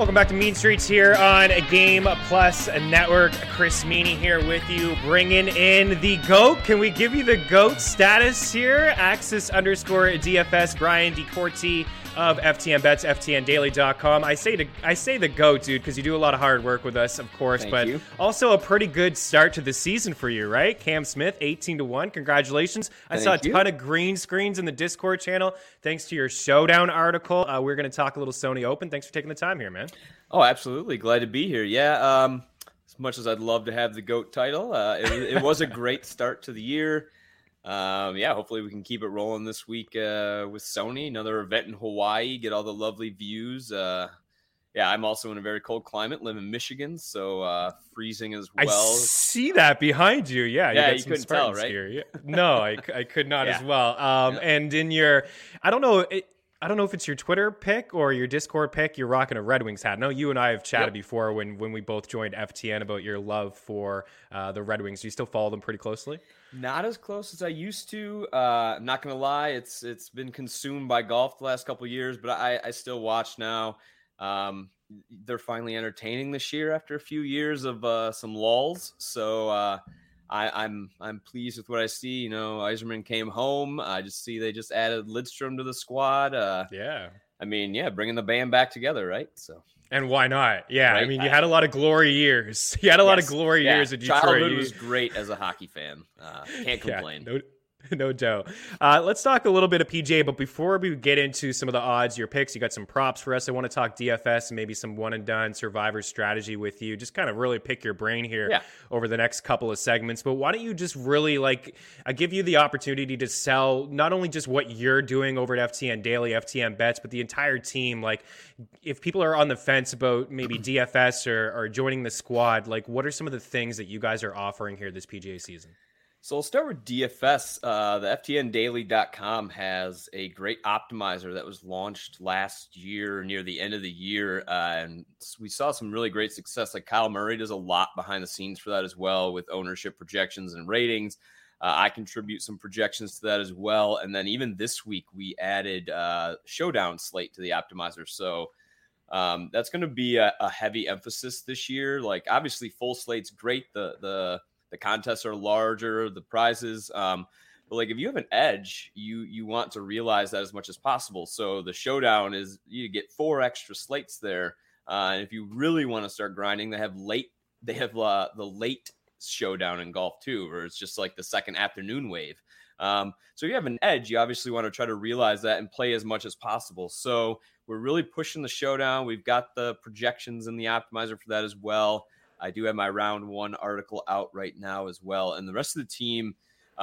Welcome back to Mean Streets here on Game Plus Network. Chris Meany here with you, bringing in the GOAT. Can we give you the GOAT status here? Axis_DFS, Brian DeCourty of FTN Bets, FTNDaily.com. I say the GOAT, dude, because you do a lot of hard work with us, of course, Thank but you. Also a pretty good start to the season for you, right? Cam Smith, 18-1. Congratulations. I saw a ton of green screens in the Discord channel thanks to your Showdown article. We're going to talk a little Sony Open. Thanks for taking the time here, man. Oh, absolutely. Glad to be here. Yeah, as much as I'd love to have the GOAT title, it was a great start to the year. Hopefully we can keep it rolling this week with Sony, another event in Hawaii, get all the lovely views. I'm also in a very cold climate, live in Michigan, so freezing as well. I see that behind you. Yeah, you couldn't tell, right? Here. Yeah. No, I could not as well. And in your, I don't know if it's your Twitter pick or your Discord pick, you're rocking a Red Wings hat. I know you and I have chatted before when we both joined FTN about your love for the Red Wings. Do you still follow them pretty closely? Not as close as I used to. I'm not going to lie. It's been consumed by golf the last couple of years, but I still watch now. They're finally entertaining this year after a few years of some lulls. So I'm pleased with what I see. You know, Yzerman came home. I just see they just added Lidstrom to the squad. Bringing the band back together, right? So. And why not? Yeah, right? I mean, you had a lot of glory years. You had a lot of glory years at Detroit. Childhood was great as a hockey fan. Can't complain. No doubt. Let's talk a little bit of PJ, but before we get into some of the odds, your picks, you got some props for us. I want to talk DFS and maybe some one-and-done survivor strategy with you. Just kind of really pick your brain here over the next couple of segments. But why don't you just really, give you the opportunity to sell not only just what you're doing over at FTN Daily, FTN Bets, but the entire team. Like, if people are on the fence about maybe DFS or joining the squad, what are some of the things that you guys are offering here this PGA season? So I'll start with DFS. The FTNDaily.com has a great optimizer that was launched last year, near the end of the year. And we saw some really great success. Like Kyle Murray does a lot behind the scenes for that as well with ownership projections and ratings. I contribute some projections to that as well. And then even this week, we added Showdown slate to the optimizer. So that's going to be a heavy emphasis this year. Like, obviously, full slate's great. The contests are larger, the prizes. But if you have an edge, you want to realize that as much as possible. So the Showdown is you get 4 extra slates there. And if you really want to start grinding, they have the late Showdown in golf too, where it's just like the second afternoon wave. So you have an edge. You obviously want to try to realize that and play as much as possible. So we're really pushing the Showdown. We've got the projections in the optimizer for that as well. I do have my round 1 article out right now as well. And the rest of the team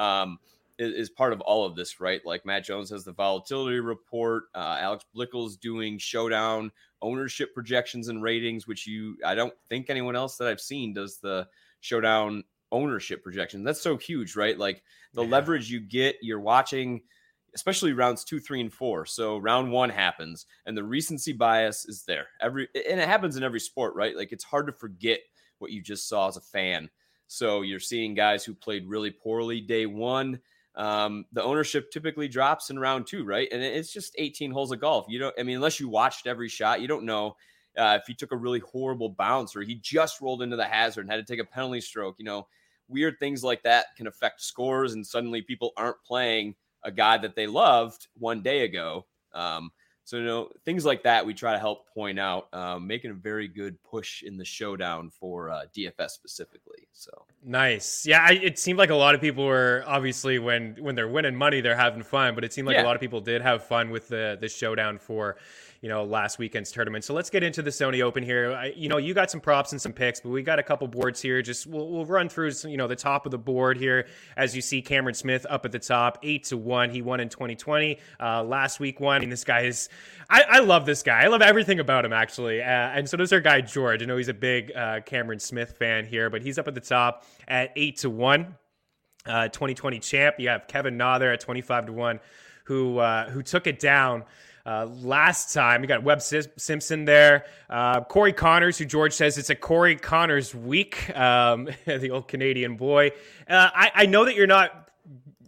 is part of all of this, right? Like Matt Jones has the volatility report. Alex Blickel's doing Showdown ownership projections and ratings, which I don't think anyone else that I've seen does the Showdown ownership projection. That's so huge, right? Like the leverage you get, you're watching, especially rounds 2, 3, and 4. So round 1 happens and the recency bias is there. And it happens in every sport, right? Like it's hard to forget what you just saw as a fan. So you're seeing guys who played really poorly day 1. The ownership typically drops in round 2, right? And it's just 18 holes of golf. Unless you watched every shot, you don't know if he took a really horrible bounce or he just rolled into the hazard and had to take a penalty stroke. Weird things like that can affect scores, and suddenly people aren't playing a guy that they loved one day ago. So, things like that we try to help point out, making a very good push in the Showdown for DFS specifically. So nice. Yeah, it seemed like a lot of people were obviously when they're winning money, they're having fun, but it seemed like a lot of people did have fun with the Showdown for last weekend's tournament. So let's get into the Sony Open here. You got some props and some picks, but we got a couple boards here. Just we'll run through the top of the board here. As you see, Cameron Smith up at the top, 8-1. He won in 2020. Last week won. And this guy is, I love this guy. I love everything about him actually. And so does our guy George. I know he's a big Cameron Smith fan here, but he's up at the top at 8-1. 2020 champ. You have Kevin Na there at 25-1, who took it down last time. We got Webb Simpson there. Corey Connors, who George says it's a Corey Connors week, the old Canadian boy. I know that you're not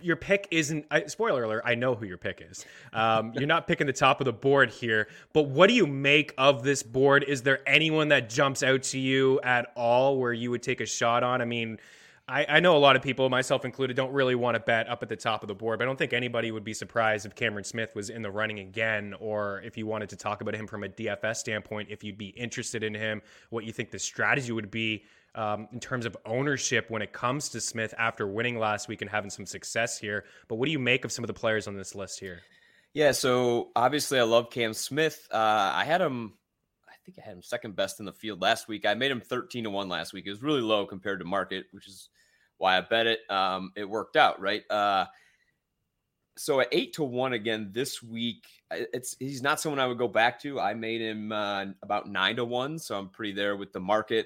your pick isn't, spoiler alert, I know who your pick is. You're not picking the top of the board here, but what do you make of this board? Is there anyone that jumps out to you at all where you would take a shot on? I mean, I know a lot of people, myself included, don't really want to bet up at the top of the board, but I don't think anybody would be surprised if Cameron Smith was in the running again, or if you wanted to talk about him from a DFS standpoint, if you'd be interested in him, what you think the strategy would be in terms of ownership when it comes to Smith after winning last week and having some success here. But what do you make of some of the players on this list here? Yeah, so obviously I love Cam Smith. I think I had him second best in the field last week. I made him 13-1 last week. It was really low compared to market, which is why I bet it. It worked out, right? So at 8-1 again this week, he's not someone I would go back to. I made him about 9-1, so I'm pretty there with the market.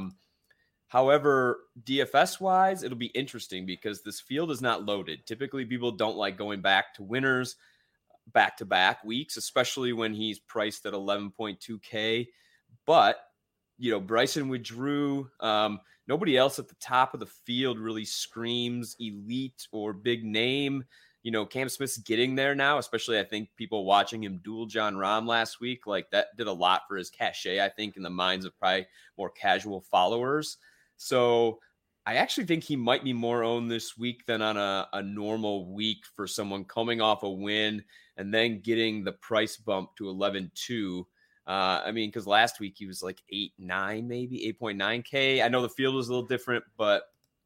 However, DFS wise, it'll be interesting because this field is not loaded. Typically, people don't like going back to winners back-to-back weeks, especially when he's priced at 11.2K. But, Bryson withdrew. Nobody else at the top of the field really screams elite or big name. Cam Smith's getting there now, especially I think people watching him duel Jon Rahm last week, like that did a lot for his cachet, I think, in the minds of probably more casual followers. So I actually think he might be more owned this week than on a normal week for someone coming off a win and then getting the price bump to 11.2. Because last week he was like 8.9, maybe 8.9K. I know the field was a little different, but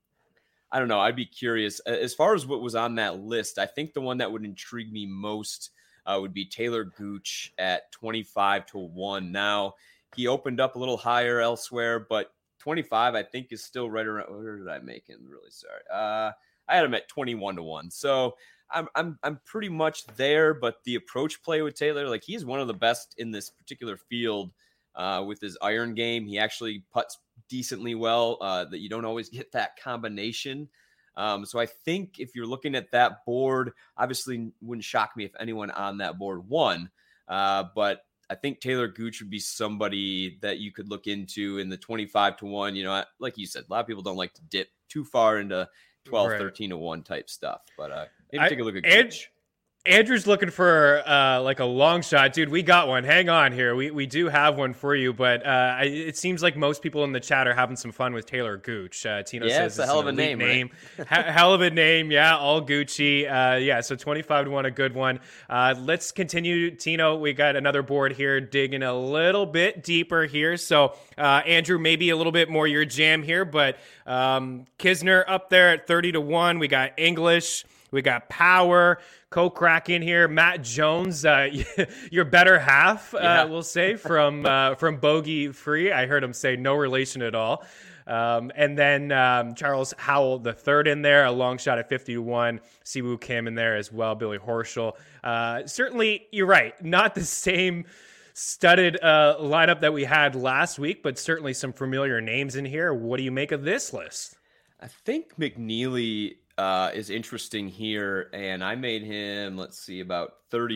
I don't know. I'd be curious. As far as what was on that list, I think the one that would intrigue me most would be Taylor Gooch at 25-1. Now, he opened up a little higher elsewhere, but 25, I think, is still right around. Where did I make him? Really sorry. I had him at 21-1. So I'm pretty much there. But the approach play with Taylor, like he's one of the best in this particular field with his iron game. He actually putts decently well. That you don't always get that combination. So I think if you're looking at that board, obviously wouldn't shock me if anyone on that board won. But I think Taylor Gooch would be somebody that you could look into in the 25-1. Like you said, a lot of people don't like to dip too far into 12, right. 13-1 type stuff. But maybe take a look at Gooch. Andrew's looking for like a long shot. Dude, we got one. Hang on here. We do have one for you, but it seems like most people in the chat are having some fun with Taylor Gooch. Tino says it's a hell of a name. Right? Hell of a name. Yeah, all Gucci. So 25-1, a good one. Let's continue. Tino, we got another board here, digging a little bit deeper here. So Andrew, maybe a little bit more your jam here, but Kisner up there at 30-1. We got English. We got Power, Kokrak in here, Matt Jones, your better half, we'll say, from Bogey Free. I heard him say no relation at all. And then Charles Howell, the third in there, a long shot at 50-1. Siwoo Kim in there as well, Billy Horschel. Certainly, you're right, not the same studded lineup that we had last week, but certainly some familiar names in here. What do you make of this list? I think McNeely is interesting here, and I made him, about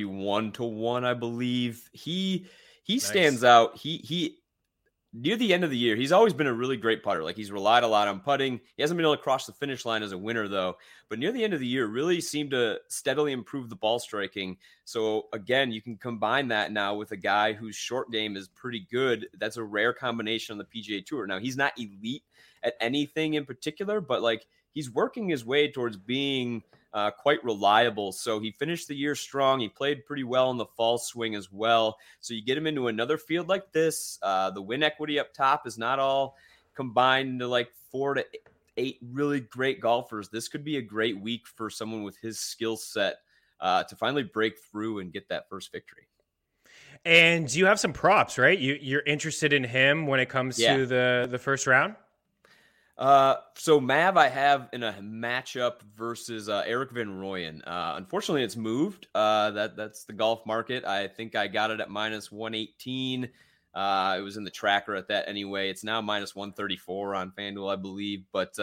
31-1, I believe. He stands out. He near the end of the year, he's always been a really great putter. Like, he's relied a lot on putting. He hasn't been able to cross the finish line as a winner, though. But near the end of the year, really seemed to steadily improve the ball striking. So, again, you can combine that now with a guy whose short game is pretty good. That's a rare combination on the PGA Tour. Now, he's not elite at anything in particular, but, he's working his way towards being quite reliable. So he finished the year strong. He played pretty well in the fall swing as well. So you get him into another field like this. The win equity up top is not all combined into 4 to 8 really great golfers. This could be a great week for someone with his skill set to finally break through and get that first victory. And you have some props, right? You're interested in him when it comes to the first round? So Mav I have in a matchup versus Erik van Rooyen. Unfortunately, it's moved. That's the golf market. I think I got it at minus 118. It was in the tracker at that anyway. It's now minus 134 on FanDuel, I believe. But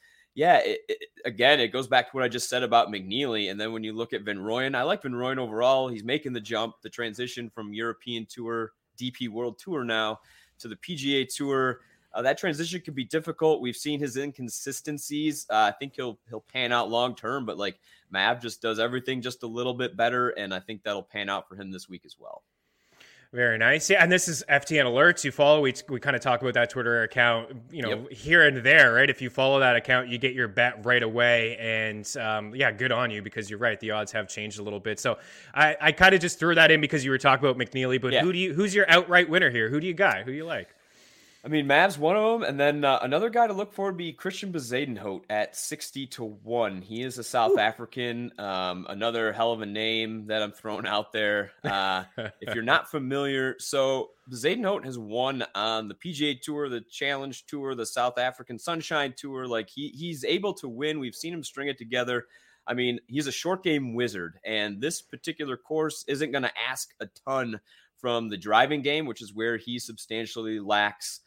it goes back to what I just said about McNeely. And then when you look at Van Rooyen, I like Van Rooyen overall. He's making the jump, the transition from European Tour, DP World Tour now to the PGA Tour. that transition could be difficult. We've seen his inconsistencies. I think he'll pan out long term, but like Mav just does everything just a little bit better, and I think that'll pan out for him this week as well. Very nice. Yeah, and this is FTN Alerts. You follow, we kind of talk about that Twitter account, here and there, right? If you follow that account, you get your bet right away. And good on you, because you're right. The odds have changed a little bit. So I kind of just threw that in because you were talking about McNeely, but who's your outright winner here? Who do you got? Who do you like? I mean, Mav's one of them, and then another guy to look for would be Christian Bezuidenhout at 60-1. He is a South African, another hell of a name that I'm throwing out there. If you're not familiar, so Bezuidenhout has won on the PGA Tour, the Challenge Tour, the South African Sunshine Tour. Like he's able to win. We've seen him string it together. I mean, he's a short game wizard, and this particular course isn't going to ask a ton from the driving game, which is where he substantially lacks.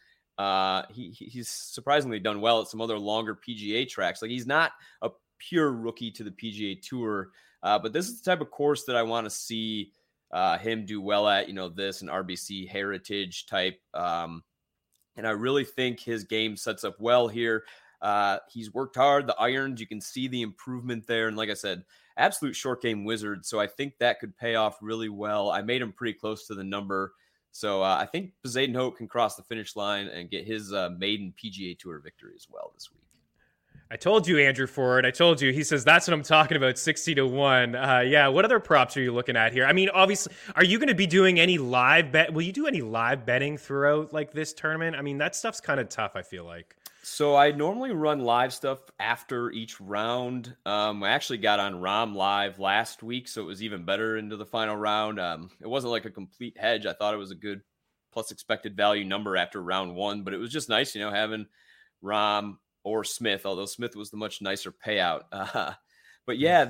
He's surprisingly done well at some other longer PGA tracks. Like he's not a pure rookie to the PGA Tour, but this is the type of course that I want to see him do well at. This and RBC Heritage type, and I really think his game sets up well here. He's worked hard. The irons, you can see the improvement there, and like I said, absolute short game wizard. So I think that could pay off really well. I made him pretty close to the number. So I think Bezuidenhout can cross the finish line and get his maiden PGA Tour victory as well this week. I told you, Andrew Ford. I told you. He says, that's what I'm talking about, 60-1. What other props are you looking at here? I mean, obviously, are you going to be doing any live bet? Will you do any live betting throughout like this tournament? I mean, that stuff's kind of tough, I feel like. So I normally run live stuff after each round. I actually got on Rahm live last week, so it was even better into the final round. It wasn't like a complete hedge. I thought it was a good plus expected value number after round one, but it was just nice, having Rahm or Smith, although Smith was the much nicer payout. But yeah,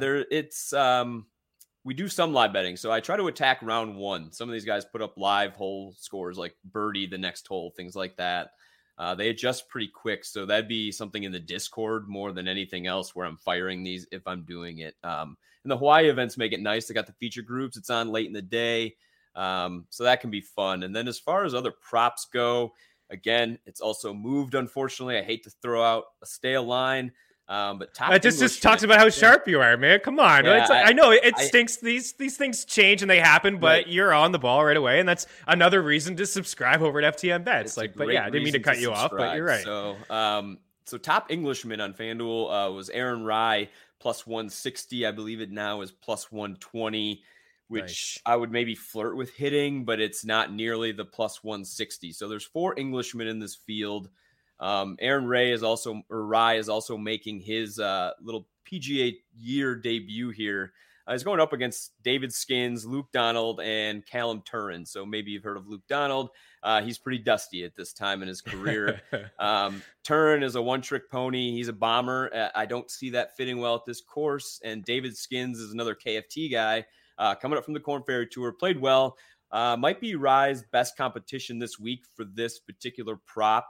we do some live betting. So I try to attack round one. Some of these guys put up live hole scores like birdie the next hole, things like that. They adjust pretty quick, so that'd be something in the Discord more than anything else where I'm firing these if I'm doing it. And the Hawaii events make it nice. They got the feature groups. It's on late in the day, so that can be fun. And then as far as other props go, again, it's also moved, unfortunately. I hate to throw out a stale line. But it just talks about how sharp you are, man. Come on. Yeah, I know it stinks. These things change and they happen, but right. You're on the ball right away. And that's another reason to subscribe over at FTN Bets. I didn't mean to cut you off, but you're right. So top Englishman on FanDuel was Aaron Rai, plus 160. I believe it now is plus 120, which nice. I would maybe flirt with hitting, but it's not nearly the plus 160. So there's 4 Englishmen in this field. Aaron Rai is also making his little PGA year debut here. He's going up against David Skins, Luke Donald, and Callum Turin. So maybe you've heard of Luke Donald. He's pretty dusty at this time in his career. Turin is a one-trick pony. He's a bomber. I don't see that fitting well at this course. And David Skins is another KFT guy coming up from the Korn Ferry Tour. Played well. Might be Rai's best competition this week for this particular prop.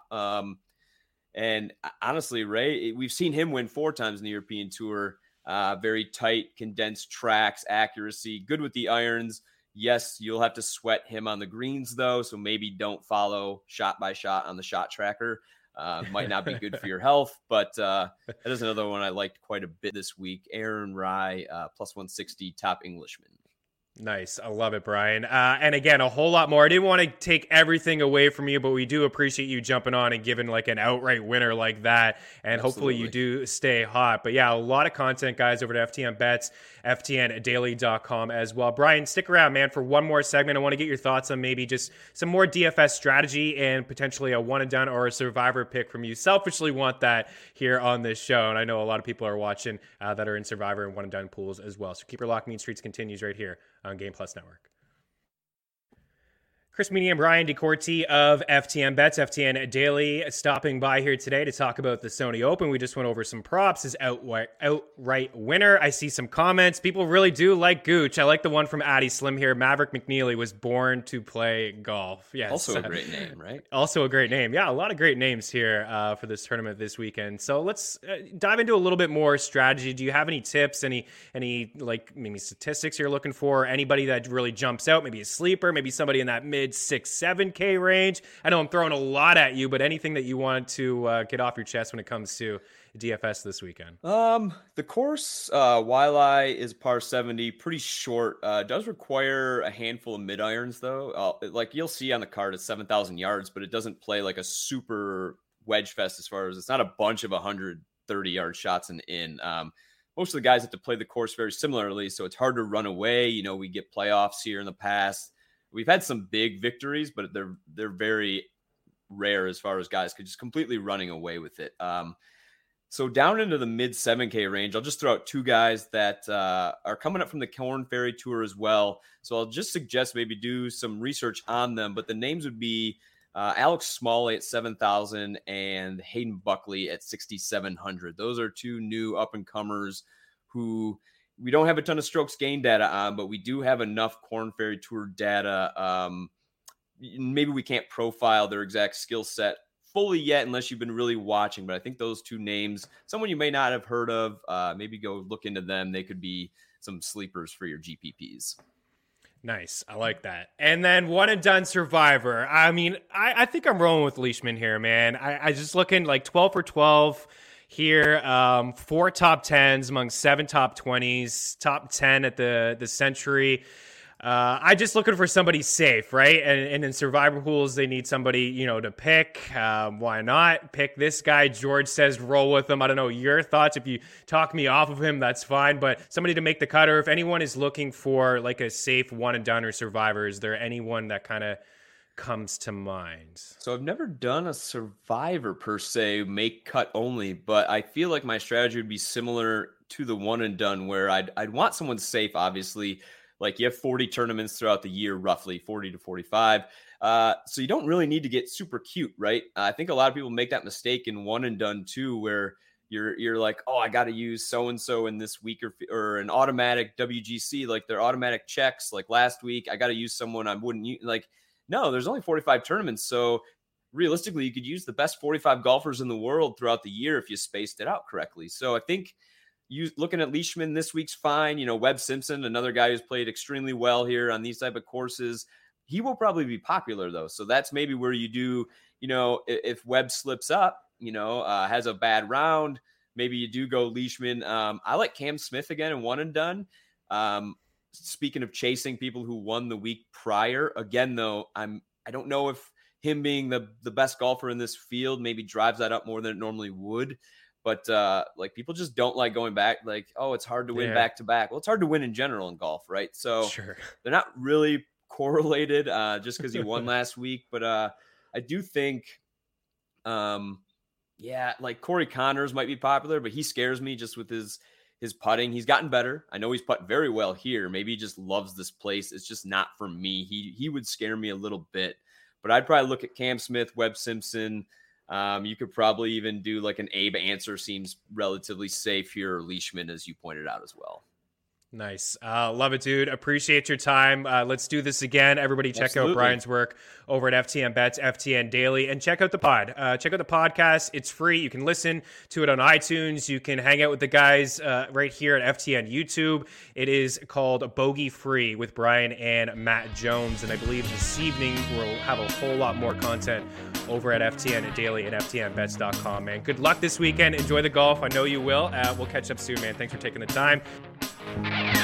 And honestly, Ray, we've seen him win 4 times in the European Tour. Very tight, condensed tracks, accuracy, good with the irons. Yes, you'll have to sweat him on the greens, though, so maybe don't follow shot by shot on the shot tracker. Might not be good for your health, but that is another one I liked quite a bit this week. Aaron Rai, plus 160, top Englishman. Nice. I love it, Brian. And again, a whole lot more. I didn't want to take everything away from you, but we do appreciate you jumping on and giving like an outright winner like that. And Hopefully you do stay hot. But yeah, a lot of content, guys, over to FTN Bets, FTNDaily.com as well. Brian, stick around, man, for one more segment. I want to get your thoughts on maybe just some more DFS strategy and potentially a one and done or a survivor pick from you. Selfishly want that here on this show. And I know a lot of people are watching that are in survivor and one and done pools as well. So keep your Lock Mean Streets continues right here on Game Plus Network. Chris Meany and Brian DeCourty of FTN Bets, FTN Daily, stopping by here today to talk about the Sony Open. We just went over some props, his outright winner. I see some comments. People really do like Gooch. I like the one from Addy Slim here. Maverick McNeely was born to play golf. Yes. Also a great name, right? Also a great name. Yeah, a lot of great names here for this tournament this weekend. So let's dive into a little bit more strategy. Do you have any tips, any like maybe statistics you're looking for? Anybody that really jumps out, maybe a sleeper, maybe somebody in that mid mid 6-7K range. I know I'm throwing a lot at you, but anything that you want to get off your chest when it comes to DFS this weekend? The course, Waialae is par 70, pretty short. Does require a handful of mid irons though. Like you'll see on the card, it's 7,000 yards, but it doesn't play like a super wedge fest as far as it's not a bunch of 130-yard shots and in. Most of the guys have to play the course very similarly, so it's hard to run away. You know, we get playoffs here in the past. We've had some big victories, but they're very rare as far as guys could just completely running away with it. So down into the mid 7K range, I'll just throw out two guys that are coming up from the Korn Ferry Tour as well. So I'll just suggest maybe do some research on them, but the names would be Alex Smalley at 7,000 and Hayden Buckley at 6,700. Those are two new up-and-comers who we don't have a ton of strokes gain data on, but we do have enough Korn Ferry Tour data. Maybe we can't profile their exact skill set fully yet unless you've been really watching, but I think those two names, someone you may not have heard of, maybe go look into them. They could be some sleepers for your GPPs. Nice. I like that. And then one and done survivor. I mean, I think I'm rolling with Leishman here, man. I just looking like 12 for 12 here. 4 top 10s among 7 top 20s, top 10 at the Century. I just looking for somebody safe, right? And in survivor pools, they need somebody, to pick. Why not pick this guy? George says roll with him. I don't know your thoughts. If you talk me off of him, that's fine. But somebody to make the cut, or if anyone is looking for like a safe one and done or survivor, is there anyone that kind of comes to mind? So I've never done a survivor per se, make cut only, but I feel like my strategy would be similar to the one and done, where I'd want someone safe, obviously. Like you have 40 tournaments throughout the year, roughly 40 to 45. So you don't really need to get super cute, right? I think a lot of people make that mistake in one and done too, where you're like, oh, I got to use so-and-so in this week or an automatic WGC, like their automatic checks. Like last week, I got to use someone I wouldn't use. Like, no, there's only 45 tournaments. So realistically, you could use the best 45 golfers in the world throughout the year if you spaced it out correctly. So I think looking at Leishman this week's fine. Webb Simpson, another guy who's played extremely well here on these type of courses. He will probably be popular though. So that's maybe where you do, if Webb slips up, has a bad round, maybe you do go Leishman. I like Cam Smith again in one and done. Speaking of chasing people who won the week prior, again, though, I don't know if him being the best golfer in this field maybe drives that up more than it normally would. But like people just don't like going back. Like, oh, it's hard to win back to back. Well, it's hard to win in general in golf, right? So sure. They're not really correlated just because you won last week. But I do think, like Corey Connors might be popular, but he scares me just with his putting. He's gotten better. I know he's putting very well here. Maybe he just loves this place. It's just not for me. He would scare me a little bit. But I'd probably look at Cam Smith, Webb Simpson. You could probably even do like an Abe Answer, seems relatively safe here, or Leishman, as you pointed out as well. Nice. Love it, dude. Appreciate your time. Let's do this again. Everybody check out Brian's work over at FTN Bets, FTN Daily, and check out the pod. Check out the podcast. It's free. You can listen to it on iTunes. You can hang out with the guys right here at FTN YouTube. It is called Bogey Free with Brian and Matt Jones. And I believe this evening we'll have a whole lot more content over at FTN Daily and FTNBets.com, man. Good luck this weekend. Enjoy the golf. I know you will. We'll catch up soon, man. Thanks for taking the time.